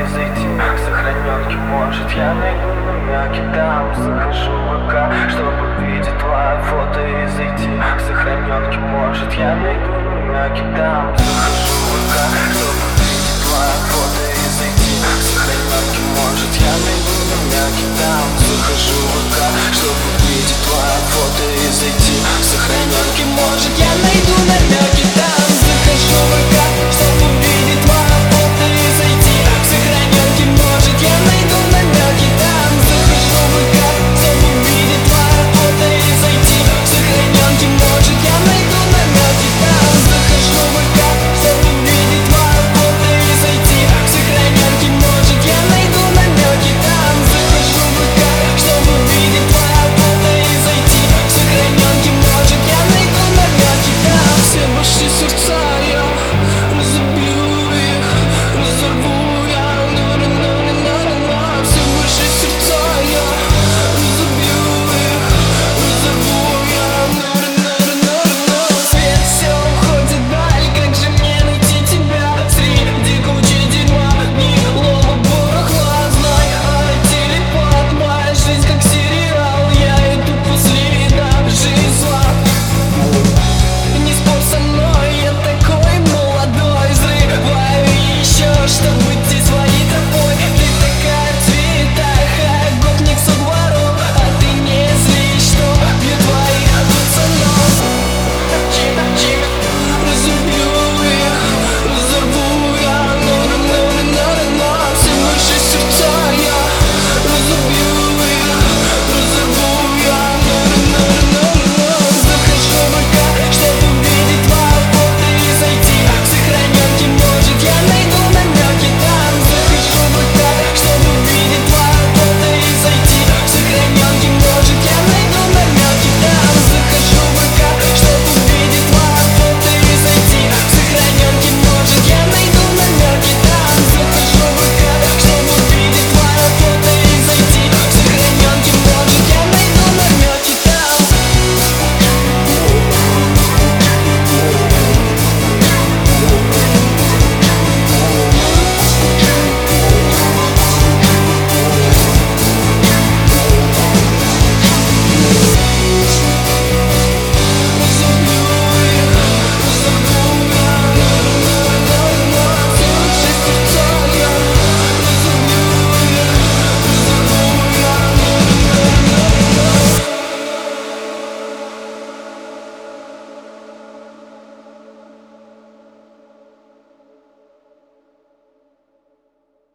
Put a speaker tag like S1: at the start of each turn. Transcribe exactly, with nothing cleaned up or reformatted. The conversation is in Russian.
S1: и зайти к сохраненке. Может, я найду намеки там. Захожу в ВК, чтобы увидеть твое фото и зайти к сохраненке. Может, я найду намеки там. Захожу в ВК, чтобы увидеть твое фото и зайти к сохраненке. Может, я найду намеки там. Захожу в ВК, чтобы увидеть твое фото и зайти к сохраненке. Может, я найду намеки там.